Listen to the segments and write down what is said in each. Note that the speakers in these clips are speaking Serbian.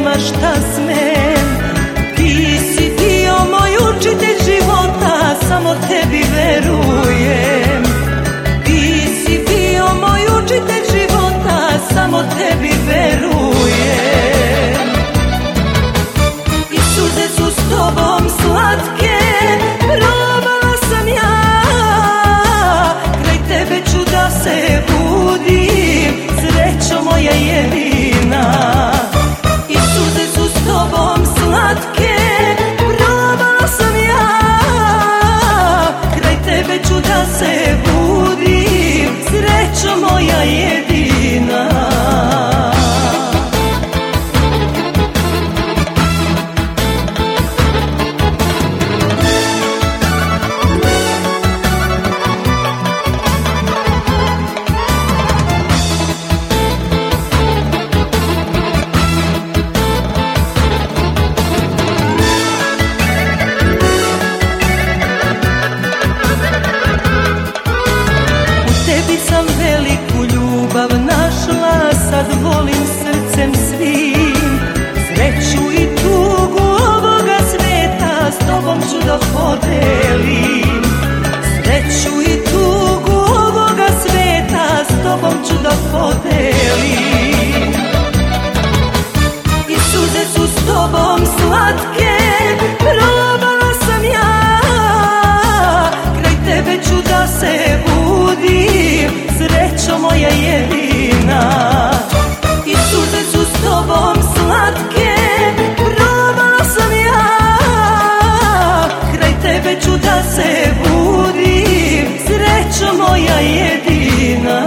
nema šta smem. Ti si bio moj učitelj života, samo tebi verujem. Ti si bio moj učitelj života, samo tebi verujem. I suze su s tobom slatke, probala sam ja, kraj tebe ću da se budim, srećo moja jedina. I suze su s tobom slatke, probala sam ja, kraj tebe ću da se budim, srećo moja jedina. Veliku ljubav našla, sad volim srcem svim. Sreću i tugu ovoga sveta s tobom ću da podelim. Sreću i tugu ovoga sveta s tobom ću da podelim. I suze su s tobom slatke, probala sam ja, kraj tebe ću da se budim, srećo moja jedina. I suze su s tobom slatke, probala sam ja, kraj tebe ću da se budim, srećo moja jedina.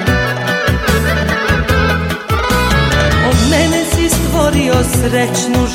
Srećnu